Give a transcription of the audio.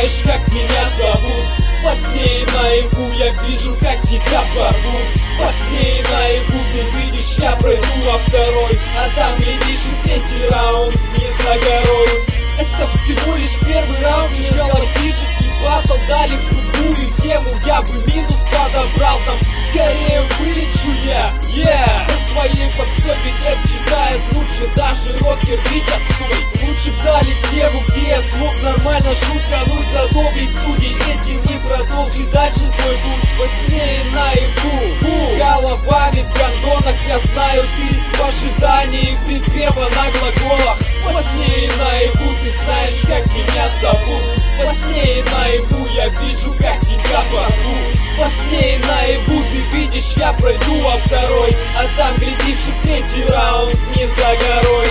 знаешь, как меня зовут. Во сне и наяву я вижу, как тебя порвут. Во сне и наяву ты видишь, я пройду во второй, а там, глядишь, и третий раунд не за горой. Это всего лишь первый раунд, лишь галактический батл. Дали другую тему, я бы минус подобрал. Там скорее вылечу я, со своей попсой. Ведь рэп читает лучше даже рокер Витя Цой. Лучше б дали тему, где я смог нормально шуткануть, задобрить судей. Этим и продолжить дальше свой путь. Во сне и наяву, с головами в гондонах. Я знаю, ты в ожидании припева на глаголах. Во сне и наяву ты знаешь, как меня зовут. Во сне и наяву я вижу, как тебя порвут. Во сне и наяву ты видишь, я пройду во второй, а там, глядишь, и третий раунд не за горой.